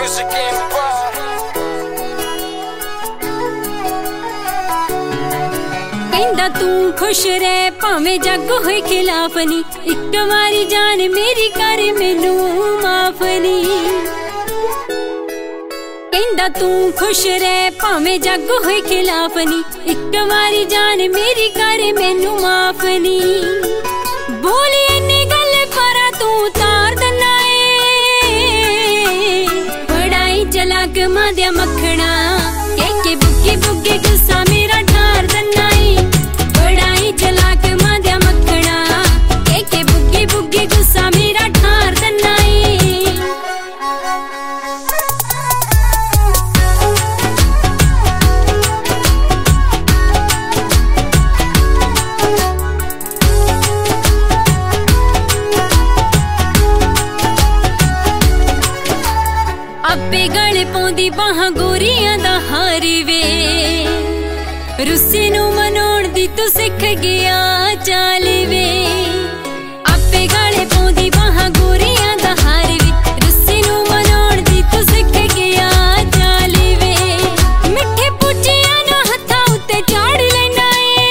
Music Empire। कहंदा तू खुश रह भावें जग होए खिलाफ नी, एक बारी जान मेरी कर मैनू माफ नी। कहंदा तू खुश रह भावें जग होए खिलाफ नी, एक बारी जान मेरी कर मैनू माफ नी। बोली इन्नी गल पर तू तार दना ए, बड़ाई चलाक मादिया मखना के बुग्गी बुग्गी गुस्सा मेरा ठार दना ए। बड़ाई चलाक मादिया मखना के बुग्गी बुग्गी गुस्सा मेरा ठार दना ए। आपे गल पौंदी बाहां गोरियां दा हार वे, रुस्से नू मनाउण दी तू सिख गया चाल वे। आपे गल पौंदी बाहां गोरियां दा हार वे, रुस्से नू मनाउण दी तू सिख गया चाल वे। मिठे पुचियां नू हत्थां उत्ते चाड़ लैंदा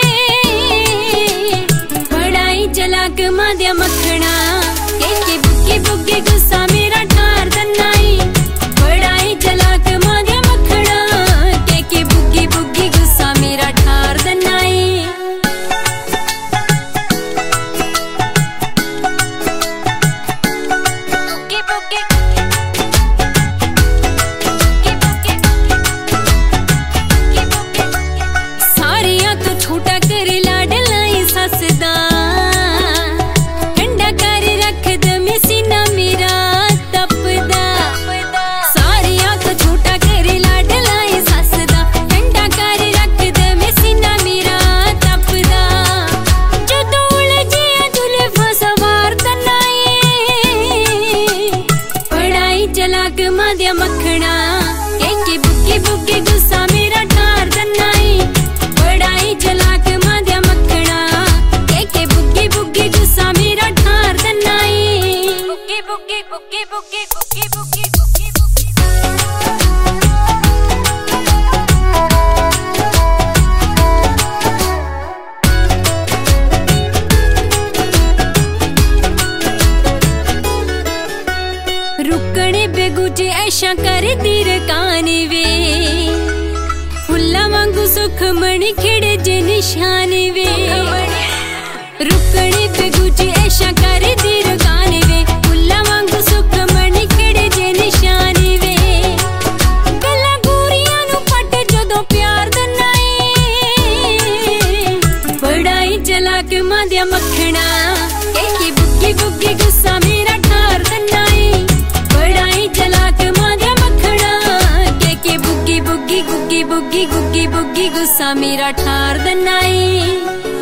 ए, बड़ाई चलाक मादिया मखना के बुग्गी बुग्गी गुस्सा मेरा ठार दना ए। बड़ाई चलाक मादिया मखना के बुग्गी बुग्गी गुस्सा मेरा ठार दना ए। बुग्गी बुग्गी सारिया तो छोटा कर लाडला सस दा, ठंडा कर रख दमे सीना मेरा तपदा। सारिया तो छोटा कर लाडला सस दा, ठंडा कर रख दमे सीना मेरा तपदा। जदों उलझिया जुल्फां सवार दना ए, बड़ाई चलाक मादिया मखना के बुग्गी बुग्गी गुस्सा मेरा ठार दना ए। बड़ाई चलाक मादिया मखना के बुग्गी बुग्गी गुस्सा मेरा ठार दना ए। बुग्गी बुग्गी बुग्गी बुग्गी बुग्गी बुग्गी बुग्गी बुग्गी। रुकने बेगुजे ऐशा कर दी रकान वे, फुल्ला वांगू सुख मणि खिड़े जे निशान वे। रुकने बेगुजे ऐशा कर दी रकान वे, फुल्ला वांगू सुख मणि खिड़े जे निशान वे। गल्ला गोरियां नू पट जदों प्यार दना ए, बड़ाई चलाक मादिया मखना के बुग्गी बुग्गी गुस्सा मेरा ठार दना ए। बड़ाई चलाक मादिया मखना के बुग्गी बुग्गी गुग्गी बुग्गी गुग्गी बुग्गी गुस्सा मेरा ठार दना ए।